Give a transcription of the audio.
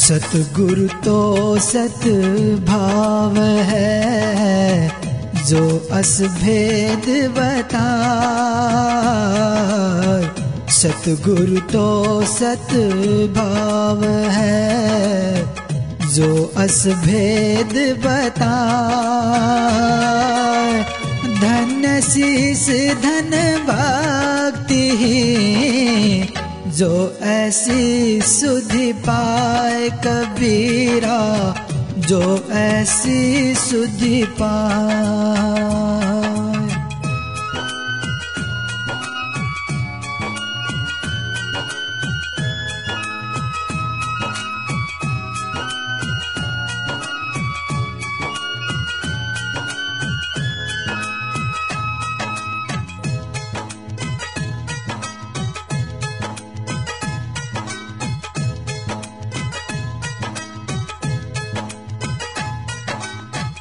सतगुरु तो सद्भाव है, जो असभेद बताए। सतगुरु तो सद्भाव है, जो असभेद बताए। धन्य शीस धन भक्ति, जो ऐसी सुधि पाए कबीरा, जो ऐसी सुधि पाए।